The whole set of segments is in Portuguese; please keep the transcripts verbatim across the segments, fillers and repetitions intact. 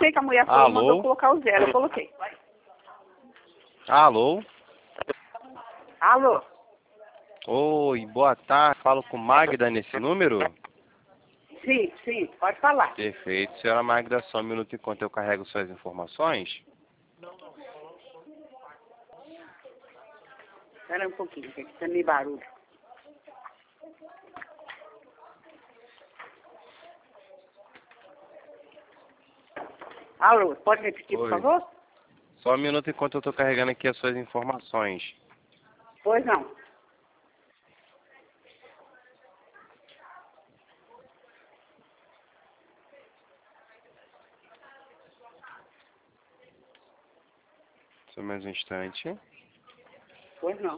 sei que a mulher falou, Alô? mandou colocar o zero, eu coloquei. Alô? Alô? Oi, boa tarde. Falo com Magda nesse número? Sim, sim, pode falar. Perfeito. Senhora Magda, só um minuto enquanto eu carrego suas informações. Espera um pouquinho, que tá meio barulho. Alô, pode repetir, Oi. por favor? Só um minuto enquanto eu estou carregando aqui as suas informações. Pois não. Só mais um instante. Pois não.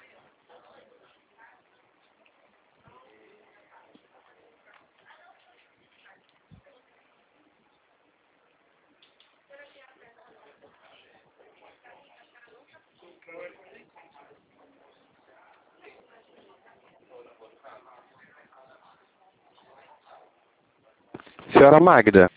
Senhora Magda,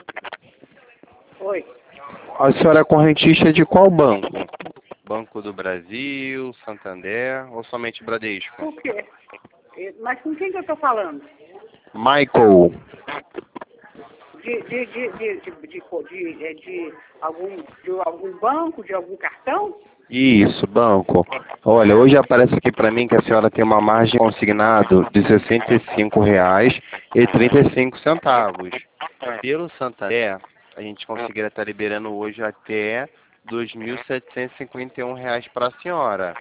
Oi. a senhora é correntista de qual banco? Banco do Brasil, Santander ou somente Bradesco? Por quê? Eh, Mas com quem que eu tô falando? Michael. De, de, de, de, de, de, de, eh, de algum, de algum banco, de algum cartão? Isso, banco. Olha, hoje aparece aqui para mim que a senhora tem uma margem consignado de sessenta e cinco reais e trinta e cinco centavos. Pelo Santander, a gente conseguiria estar liberando hoje até dois mil setecentos e cinquenta e um reais para a senhora.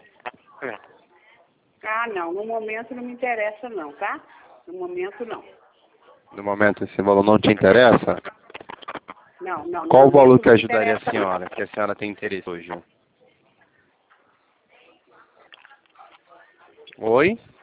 Ah, não. No momento não me interessa não, tá? No momento não. No momento, esse valor não te interessa? Não, não. No Qual o valor momento que não me ajudaria a interessa, não. senhora, que a senhora tem interesse hoje? Oi?